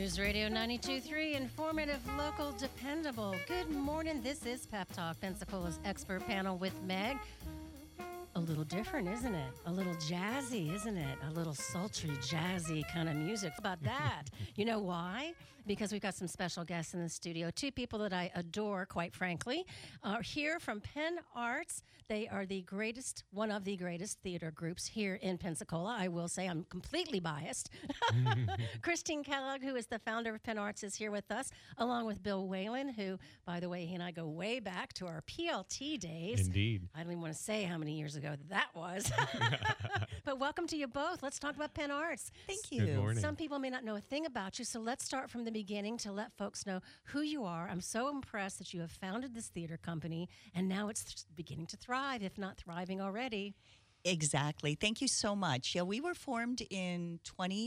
News Radio 92.3, informative, local, dependable. Good morning. This is Pep Talk, Pensacola's expert panel with Meg. A little different, isn't it? A little jazzy, isn't it? A little sultry, jazzy kind of music. How about that? You know why? Because we've got some special guests in the studio. Two people that I adore, quite frankly, are here from Penn Arts. They are the greatest, one of the greatest theater groups here in Pensacola. I will say I'm completely biased. Christine Kellogg, who is the founder of Penn Arts, is here with us, along with Bill Whalen, who, by the way, he and I go way back to our PLT days. Indeed. I don't even want to say how many years ago that was. But welcome to you both. Let's talk about Penn Arts. Thank you. Good morning. Some people may not know a thing about you, so let's start from the beginning to let folks know who you are. I'm so impressed that you have founded this theater company, and now it's beginning to thrive, if not thriving already. Exactly. Thank you so much. Yeah, we were formed in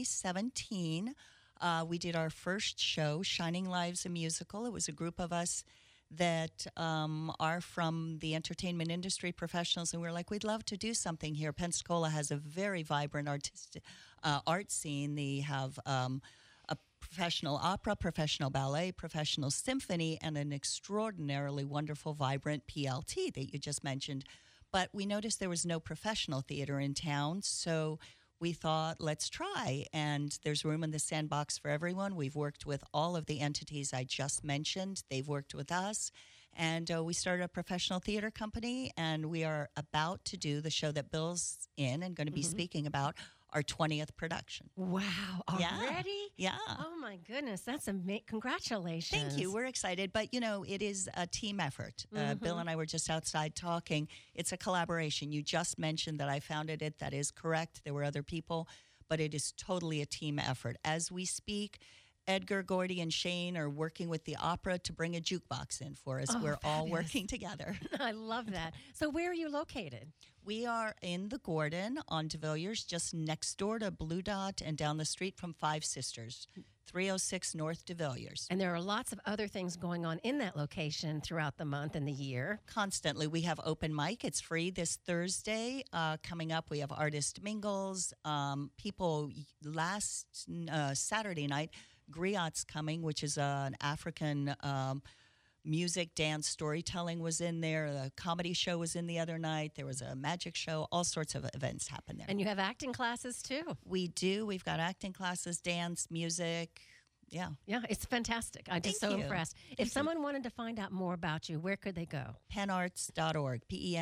2017. We did our first show, Shining Lives, a musical. It was a group of us that are from the entertainment industry professionals, and we were like, we'd love to do something here. Pensacola has a very vibrant artistic art scene. They have a professional opera, professional ballet, professional symphony, and an extraordinarily wonderful, vibrant PLT that you just mentioned. But we noticed there was no professional theater in town, so we thought, let's try. And there's room in the sandbox for everyone. We've worked with all of the entities I just mentioned. They've worked with us. And we started a professional theater company, and we are about to do the show that Bill's in and going to be speaking about, our 20th production. Wow, already? Yeah. Oh, my goodness. That's amazing. Congratulations. Thank you. We're excited. But, you know, it is a team effort. Bill and I were just outside talking. It's a collaboration. You just mentioned that I founded it. That is correct. There were other people, but it is totally a team effort. As we speak, Edgar, Gordy, and Shane are working with the opera to bring a jukebox in for us. We're all working together. I love that. So where are you located? We are in the Gordon on De Villiers, just next door to Blue Dot and down the street from Five Sisters, 306 North De Villiers. And there are lots of other things going on in that location throughout the month and the year. Constantly. We have open mic. It's free this Thursday. Coming up, we have artist mingles. People, last Saturday night, Griot's coming, which is an African music, dance, storytelling was in there. The comedy show was in the other night. There was a magic show. All sorts of events happen there. And you have acting classes, too. We do. We've got acting classes, dance, music. Yeah. Yeah, it's fantastic. I'm just Thank so you. impressed. If someone wanted to find out more about you, where could they go? PennArts.org,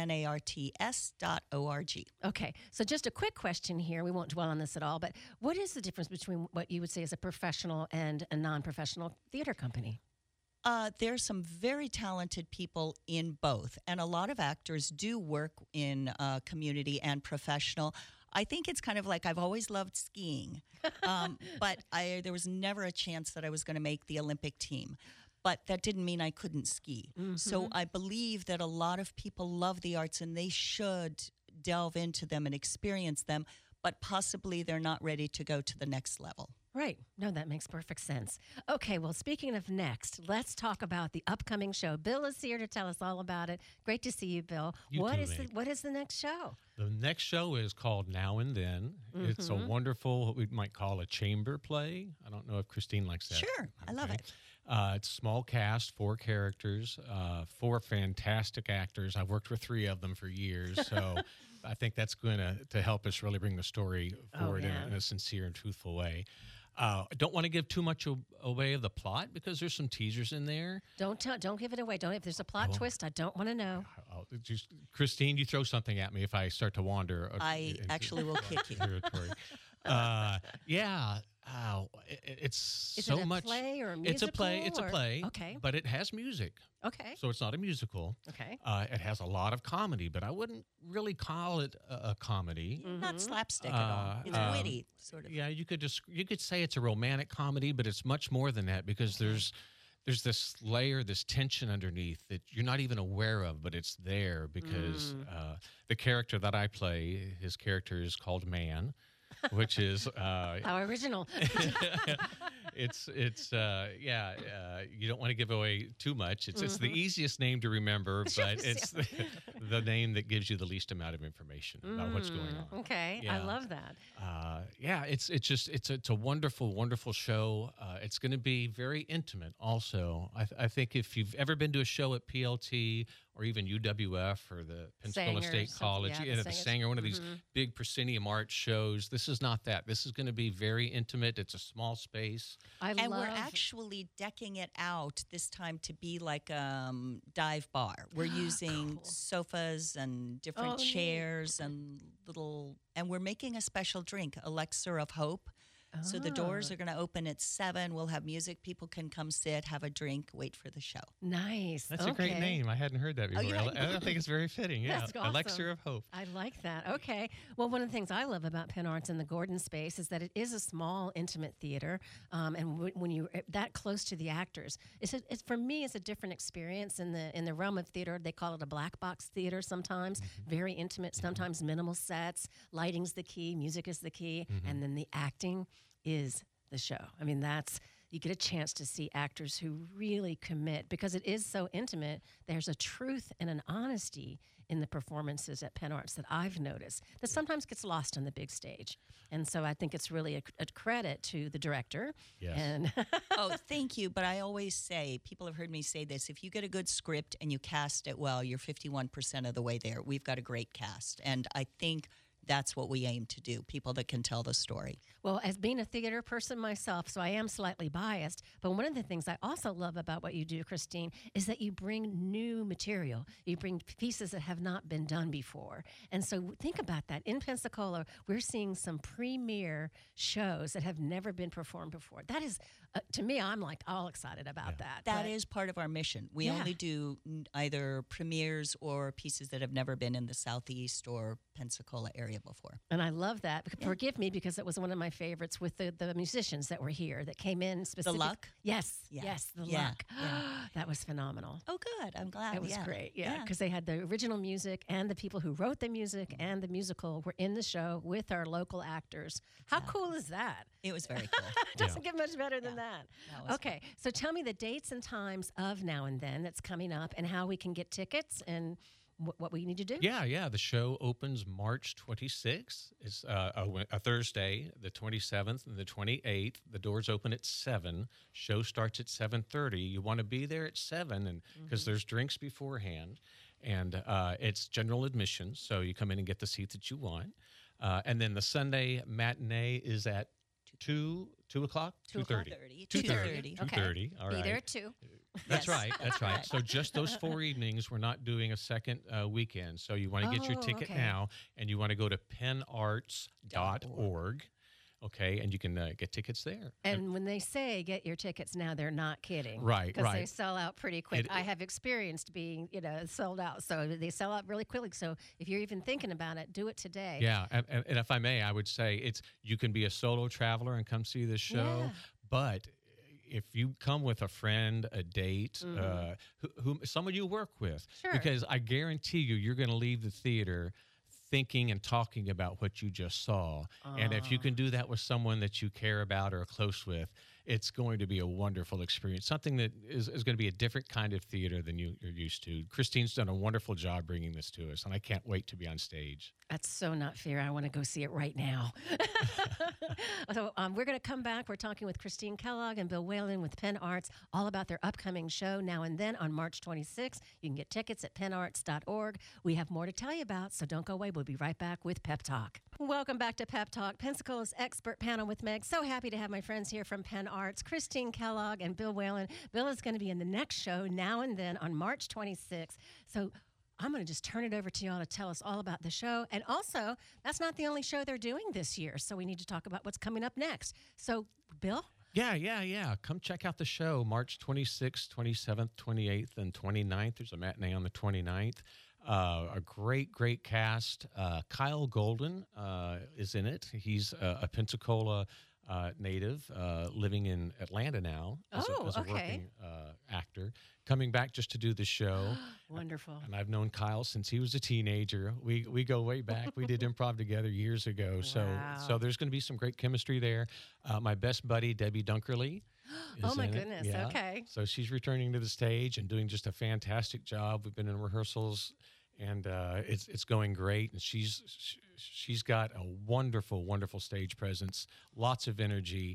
PENARTS.org. Okay, so just a quick question here. We won't dwell on this at all, but what is the difference between what you would say is a professional and a non-professional theater company? There's some very talented people in both, and a lot of actors do work in community and professional. I think it's kind of like I've always loved skiing, but there was never a chance that I was going to make the Olympic team. But that didn't mean I couldn't ski. So I believe that a lot of people love the arts, and they should delve into them and experience them, but possibly they're not ready to go to the next level. Right. No, that makes perfect sense. Okay, well, speaking of next, let's talk about the upcoming show. Bill is here to tell us all about it. Great to see you, Bill. What is the next show? The next show is called Now and Then. It's a wonderful, what we might call a chamber play. I don't know if Christine likes that. Sure. I love it. It's a small cast, 4 characters, 4 fantastic actors. I've worked with 3 of them for years, so I think that's going to help us really bring the story forward in a sincere and truthful way. I don't want to give too much away of the plot because there's some teasers in there. Don't give it away. If there's a plot twist, I don't want to know. Christine, you throw something at me if I start to wander. I actually will kick you. Territory. It's Is so it a much. play or a musical? It's a play. Okay. But it has music. Okay. So it's not a musical. Okay. It has a lot of comedy, but I wouldn't really call it a comedy. Not slapstick at all. It's witty, sort of. Yeah, you could say it's a romantic comedy, but it's much more than that because there's this layer, this tension underneath that you're not even aware of, but it's there because the character that I play, his character is called Man, which is how original. You don't want to give away too much. It's the easiest name to remember, but it's the name that gives you the least amount of information about what's going on. Okay, I love that. It's a wonderful show. It's going to be very intimate. Also, I think if you've ever been to a show at PLT or even UWF or the Pensacola State College, the Sanger, one of these big proscenium art shows, this is not that. This is going to be very intimate. It's a small space. We're actually decking it out this time to be like a dive bar. We're using sofas and different chairs and we're making a special drink, Elixir of Hope. So the doors are going to open at 7. We'll have music. People can come sit, have a drink, wait for the show. Nice. That's a great name. I hadn't heard that before. I think it's very fitting. Yeah, That's awesome. Elixir of Hope. I like that. Okay. Well, one of the things I love about Penn Arts and the Gordon space is that it is a small, intimate theater, and when you're that close to the actors, it's for me, it's a different experience in the realm of theater. They call it a black box theater sometimes. Very intimate. Sometimes minimal sets. Lighting's the key. Music is the key, and then the acting is the show. I mean, you get a chance to see actors who really commit because it is so intimate. There's a truth and an honesty in the performances at Penn Arts that I've noticed that sometimes gets lost on the big stage. And so I think it's really a credit to the director. Yes. And oh, thank you. But I always say, people have heard me say this, if you get a good script and you cast it well, you're 51% of the way there. We've got a great cast. And I think that's what we aim to do, people that can tell the story. Well, as being a theater person myself, so I am slightly biased, but one of the things I also love about what you do, Christine, is that you bring new material. You bring pieces that have not been done before. And so think about that. In Pensacola, we're seeing some premier shows that have never been performed before. That is, to me, I'm like all excited about that. That is part of our mission. We only do either premieres or pieces that have never been in the Southeast or Pensacola area before. And I love that. Forgive me, because it was one of my favorites with the musicians that were here that came in specifically. The Luck? Yes, the Luck. That was phenomenal. Oh, good. I'm glad. It was great, because they had the original music and the people who wrote the music and the musical were in the show with our local actors. How cool is that? It was very cool. Doesn't get much better than that. Okay, so tell me the dates and times of Now and Then that's coming up and how we can get tickets and what we need to do. Yeah. The show opens March 26th. It's a Thursday, the 27th and the 28th. The doors open at 7. Show starts at 7:30. You want to be there at 7 and because there's drinks beforehand. And it's general admission, so you come in and get the seat that you want. And then the Sunday matinee is at 2 o'clock? 2:30. 2:30. 2:30. All right. Be there at 2. That's right. So just those 4 evenings. We're not doing a second weekend. So you want to get your ticket now, and you want to go to pennarts.org. Okay, and you can get tickets there. And when they say get your tickets now, they're not kidding. Right. Because they sell out pretty quick. I have experienced being, sold out. So they sell out really quickly. So if you're even thinking about it, do it today. Yeah, and if I may, I would say you can be a solo traveler and come see this show, but if you come with a friend, a date, someone you work with, because I guarantee you're going to leave the theater thinking and talking about what you just saw. And if you can do that with someone that you care about or are close with, it's going to be a wonderful experience, something that is going to be a different kind of theater than you're used to. Christine's done a wonderful job bringing this to us, and I can't wait to be on stage. That's so not fair. I want to go see it right now. So we're going to come back. We're talking with Christine Kellogg and Bill Whalen with Penn Arts, all about their upcoming show Now and Then on March 26th. You can get tickets at pennarts.org. We have more to tell you about, so don't go away. We'll be right back with Pep Talk. Welcome back to Pep Talk, Pensacola's expert panel with Meg. So happy to have my friends here from Penn Arts, Christine Kellogg and Bill Whalen. Bill is going to be in the next show Now and Then on March 26th. So I'm going to just turn it over to y'all to tell us all about the show. And also, that's not the only show they're doing this year, so we need to talk about what's coming up next. So, Bill? Yeah. Come check out the show March 26th, 27th, 28th, and 29th. There's a matinee on the 29th. A great cast. Kyle Golden is in it. He's a Pensacola native, living in Atlanta now as a okay. working actor, coming back just to do the show. Wonderful. And I've known Kyle since he was a teenager. We go way back. We did improv together years ago. Wow. So there's going to be some great chemistry there. My best buddy, Debbie Dunkerley. Oh, my in it. goodness. Yeah. Okay. So she's returning to the stage and doing just a fantastic job. We've been in rehearsals, and it's going great. And she's got a wonderful, wonderful stage presence, lots of energy,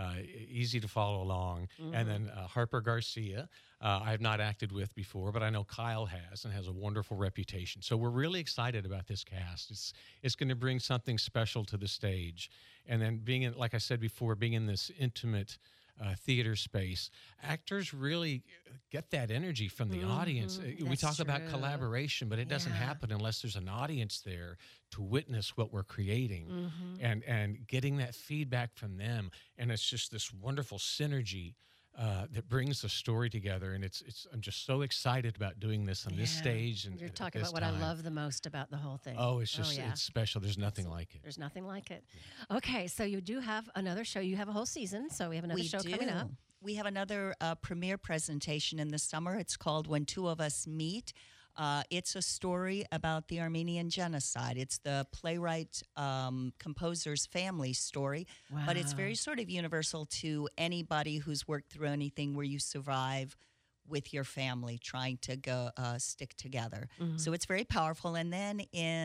easy to follow along. And then Harper Garcia, I have not acted with before, but I know Kyle has and has a wonderful reputation. So we're really excited about this cast. It's going to bring something special to the stage. And then being in, like I said before, being in this intimate theater space, actors really get that energy from the audience. We That's talk about true. collaboration, but it doesn't happen unless there's an audience there to witness what we're creating and getting that feedback from them. And it's just this wonderful synergy that brings the story together. And I'm just so excited about doing this on this stage. And you're at talking this about what time. I love the most about the whole thing. Oh, it's just it's special. There's nothing like it. There's nothing like it. Okay, so you do have another show. You have a whole season, so we have another show coming up. We have another premiere presentation in the summer. It's called When Two of Us Meet. It's a story about the Armenian genocide. It's the playwright composer's family story, but it's very sort of universal to anybody who's worked through anything where you survive with your family trying to go stick together. So it's very powerful. And then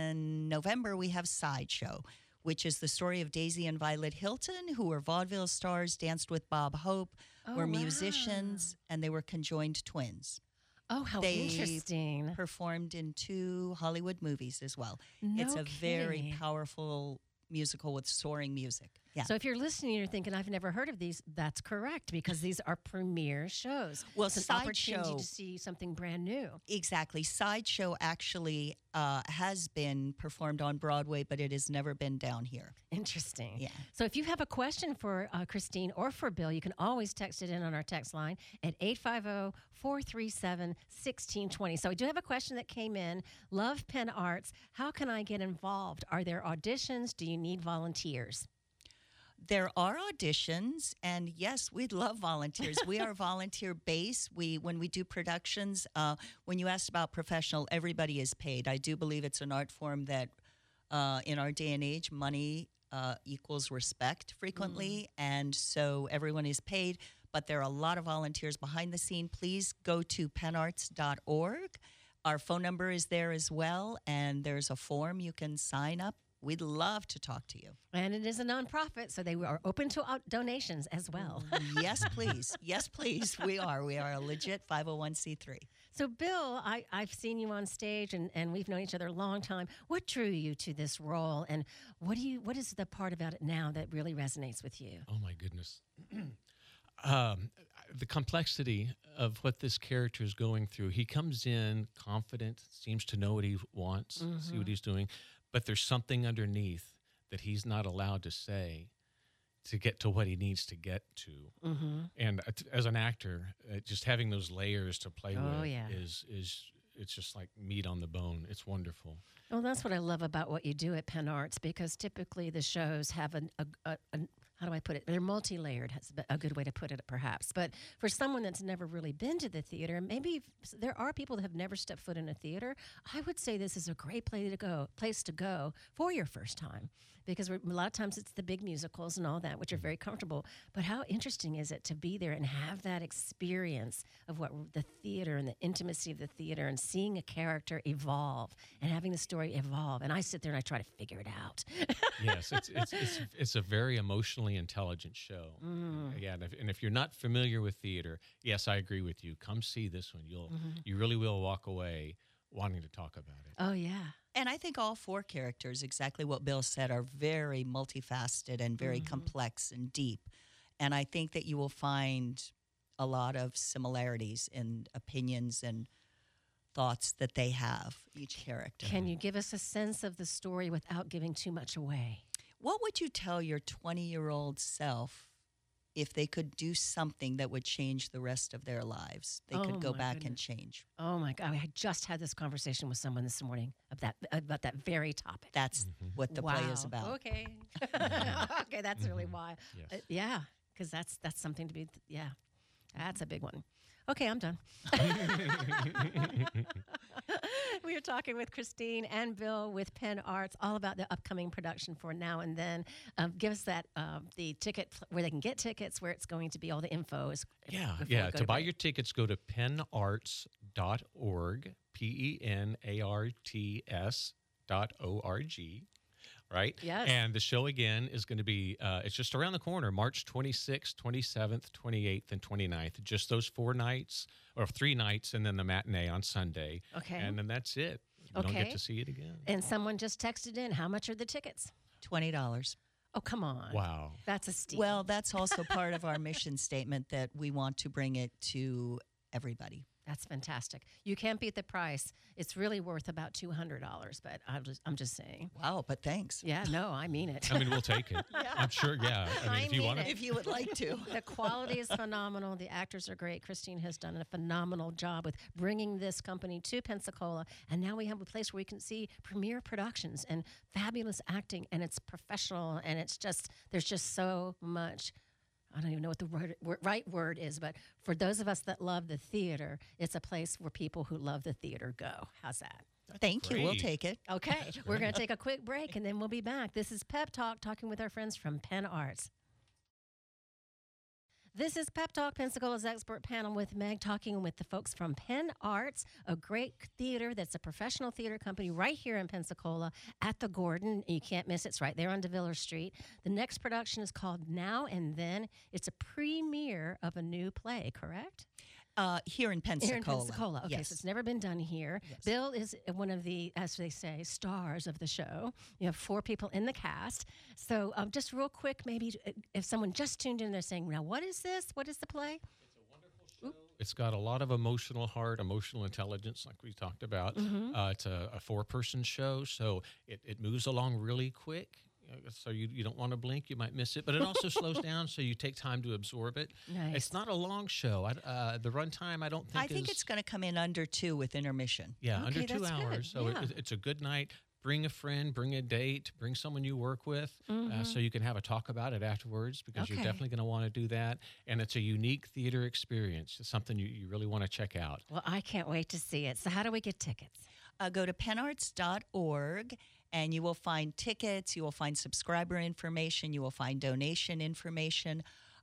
in November, we have Sideshow, which is the story of Daisy and Violet Hilton, who were vaudeville stars, danced with Bob Hope, were musicians, and they were conjoined twins. Oh, how They interesting. performed in 2 Hollywood movies as well. No It's a very kidding. powerful musical with soaring music. Yeah. So if you're listening and you're thinking, I've never heard of these, that's correct, because these are premiere shows. Well, it's an opportunity Sideshow- to see something brand new. Exactly. Sideshow actually has been performed on Broadway, but it has never been down here. Interesting. Yeah. So if you have a question for Christine or for Bill, you can always text it in on our text line at 850-437-1620. So we do have a question that came in. Love Penn Arts. How can I get involved? Are there auditions? Do you need volunteers? There are auditions, and yes, we'd love volunteers. We are volunteer based. When we do productions, when you asked about professional, everybody is paid. I do believe it's an art form that, in our day and age, money equals respect frequently, and so everyone is paid. But there are a lot of volunteers behind the scene. Please go to pennarts.org. Our phone number is there as well, and there's a form you can sign up. We'd love to talk to you. And it is a nonprofit, so they are open to donations as well. Yes, please. Yes, please. We are. We are a legit 501c3. So, Bill, I've seen you on stage, and we've known each other a long time. What drew you to this role, and what is the part about it now that really resonates with you? Oh, my goodness. The complexity of what this character is going through. He comes in confident, seems to know what he wants, see what he's doing, but there's something underneath that he's not allowed to say to get to what he needs to get to. And as an actor, just having those layers to play with is it's just like meat on the bone. It's wonderful. Well, that's what I love about what you do at Penn Arts, because typically the shows have how do I put it? They're multi-layered, that's a good way to put it, perhaps. But for someone that's never really been to the theater, maybe there are people that have never stepped foot in a theater, I would say this is a great place to go for your first time. Because a lot of times it's the big musicals and all that, which are very comfortable. But how interesting is it to be there and have that experience of what the theater and the intimacy of the theater and seeing a character evolve and having the story evolve. And I sit there and I try to figure it out. Yes, it's a very emotionally intelligent show. Yeah, and if you're not familiar with theater, yes, I agree with you. Come see this one. You really will walk away wanting to talk about it. Oh, yeah. And I think all 4 characters, exactly what Bill said, are very multifaceted and very complex and deep. And I think that you will find a lot of similarities in opinions and thoughts that they have, each character. Can you give us a sense of the story without giving too much away? What would you tell your 20-year-old self if they could do something that would change the rest of their lives, they could go back and change. Oh my God! I just had this conversation with someone this morning about that very topic. That's what the play is about. Okay, okay, that's really why. Yes. Yeah, because that's something to be. Yeah, that's a big one. Okay, I'm done. We are talking with Christine and Bill with Penn Arts all about the upcoming production for Now and Then. Give us that the ticket where they can get tickets, where it's going to be, all the info. Yeah. To buy your tickets, go to pennarts.org, PENARTS.org. Right? Yes. And the show again is going to be, it's just around the corner, March 26th, 27th, 28th, and 29th. Just those 4 nights, or 3 nights, and then the matinee on Sunday. Okay. And then that's it. You don't get to see it again. And someone just texted in, how much are the tickets? $20. Oh, come on. Wow. That's a steal. Well, that's also part of our mission statement that we want to bring it to everybody. That's fantastic. You can't beat the price. It's really worth about $200, but I'm just saying. Wow, but thanks. Yeah, no, I mean it. I mean, we'll take it. I'm sure, yeah. I mean, if you want it. to. If you would like to. The quality is phenomenal. The actors are great. Christine has done a phenomenal job with bringing this company to Pensacola. And now we have a place where we can see premier productions and fabulous acting. And it's professional. And it's just, there's just so much. I don't even know what the right word is, but for those of us that love the theater, it's a place where people who love the theater go. How's that? Thank you. We'll Great. take it. Okay, we're going to take a quick break, and then we'll be back. This is Pep Talk, talking with our friends from Penn Arts. This is Pep Talk, Pensacola's expert panel with Meg, talking with the folks from Penn Arts, a great theater that's a professional theater company right here in Pensacola at the Gordon. You can't miss it. It's right there on DeViller Street. The next production is called Now and Then. It's a premiere of a new play, correct? Here in Pensacola. Here in Pensacola. Okay, Yes. so it's never been done here. Yes. Bill is one of the, as they say, stars of the show. You have 4 people in the cast. So just real quick, maybe if someone just tuned in, they're saying, now, what is this? What is the play? It's got a lot of emotional heart, emotional intelligence, like we talked about. It's a 4-person show, so it moves along really quick. So you don't want to blink, you might miss it. But it also slows down, so you take time to absorb it. Nice. It's not a long show. The runtime, I don't think I think it's going to come in under 2 with intermission. Yeah, Okay, under 2 that's good. hours. So Yeah. it's a good night. Bring a friend, bring a date, bring someone you work with, so you can have a talk about it afterwards, because you're Okay. definitely going to want to do that. And it's a unique theater experience. It's something you really want to check out. Well, I can't wait to see it. So how do we get tickets? Go to pennarts.org and you will find tickets, you will find subscriber information, you will find donation information.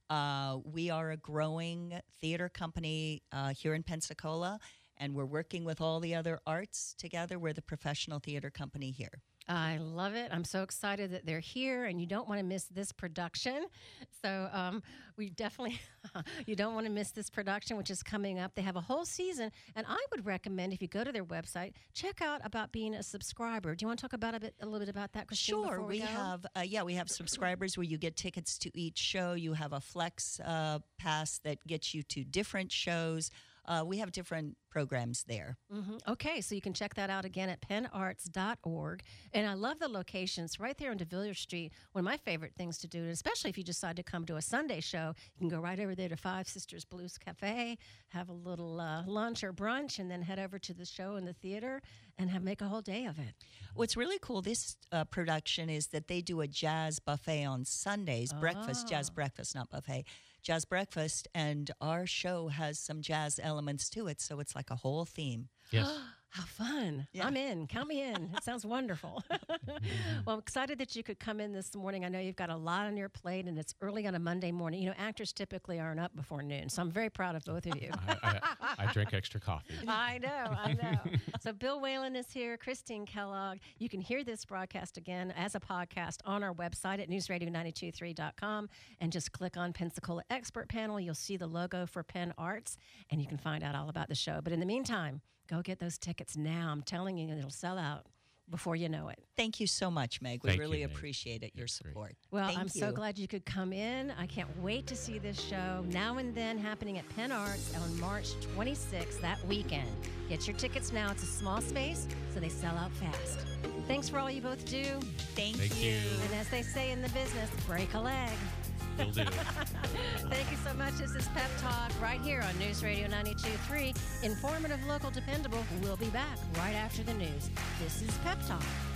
We are a growing theater company here in Pensacola, and we're working with all the other arts together. We're the professional theater company here. I love it. I'm so excited that they're here, and you don't want to miss this production. So we definitely, you don't want to miss this production, which is coming up. They have a whole season, and I would recommend, if you go to their website, check out about being a subscriber. Do you want to talk about a little bit about that, Christine? Sure, before we go? have we have subscribers where you get tickets to each show. You have a flex pass that gets you to different shows. We have different programs there. Okay, so you can check that out again at pennarts.org. And I love the locations right there on DeVilliers Street. One of my favorite things to do, especially if you decide to come to a Sunday show, you can go right over there to Five Sisters Blues Cafe, have a little lunch or brunch, and then head over to the show in the theater and make a whole day of it. What's really cool this production is that they do a jazz buffet on Sundays, breakfast, jazz breakfast, not buffet, jazz breakfast, and our show has some jazz elements to it, so it's like a whole theme. Yes. How fun. Yeah. I'm in. Count me in. It sounds wonderful. Well, I'm excited that you could come in this morning. I know you've got a lot on your plate, and it's early on a Monday morning. You know, actors typically aren't up before noon, so I'm very proud of both of you. I drink extra coffee. I know. So Bill Whalen is here, Christine Kellogg. You can hear this broadcast again as a podcast on our website at newsradio923.com, and just click on Pensacola Expert Panel. You'll see the logo for Penn Arts, and you can find out all about the show. But in the meantime, go get those tickets now. I'm telling you, it'll sell out before you know it. Thank you so much, Meg. We Thank you, really Meg. appreciate it, your That's great. support. Well, Thank I'm so you. glad you could come in. I can't wait to see this show Now and Then happening at Penn Arts on March 26th, that weekend. Get your tickets now. It's a small space, so they sell out fast. Thanks for all you both do. Thank Thank you. And as they say in the business, break a leg. Will do. Thank you so much. This is Pep Talk right here on News Radio 92.3. Informative, local, dependable. We'll be back right after the news. This is Pep Talk.